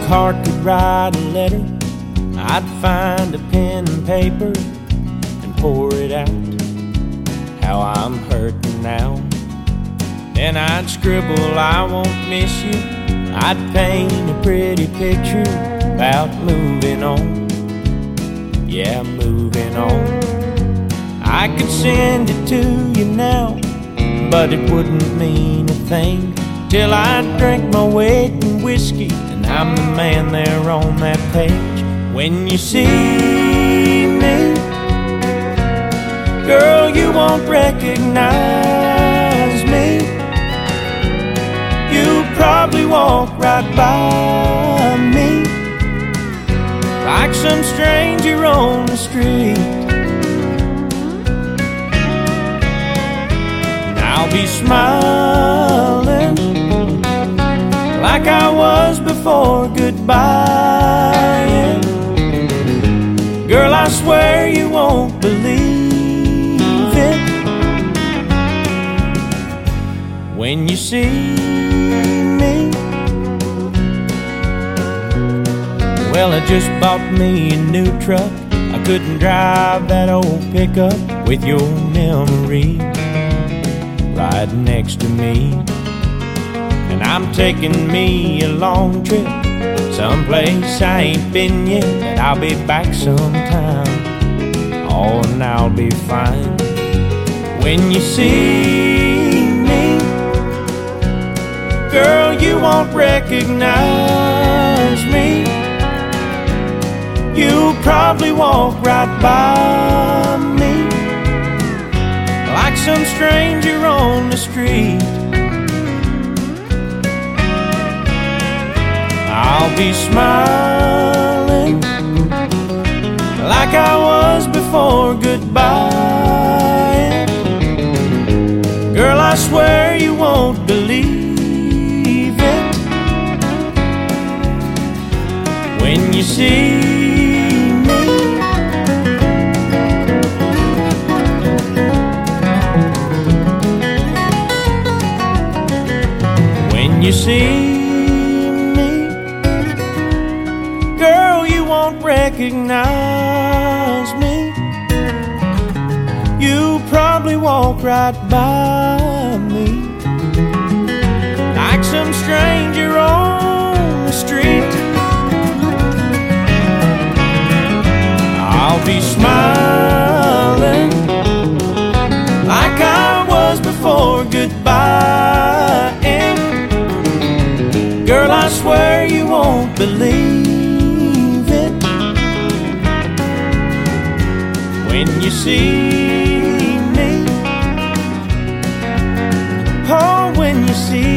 heart could write a letter, I'd find a pen and paper and pour it out, how I'm hurting now. Then I'd scribble, I won't miss you. I'd paint a pretty picture about moving on. Yeah, moving on. I could send it to you now, but it wouldn't mean a thing till I drank my weight in whiskey and I'm the man there on that page. When you see me, girl, you won't recognize me. You probably walk right by me like some stranger on the street. And I'll be smiling like I was before goodbye. Girl, I swear you won't believe it when you see me. Well, I just bought me a new truck. I couldn't drive that old pickup with your memory right next to me. And I'm taking me a long trip, someplace I ain't been yet, but I'll be back sometime. Oh, and I'll be fine. When you see me, girl, you won't recognize me. You'll probably walk right by me like some stranger on the street. I'll be smiling like I was before goodbye. Girl, I swear you won't believe it when you see me. When you see recognize me, you probably walk right by me like some stranger on the street. I'll be smiling like I was before goodbye. And girl, I swear you won't believe when you see me. Oh, when you see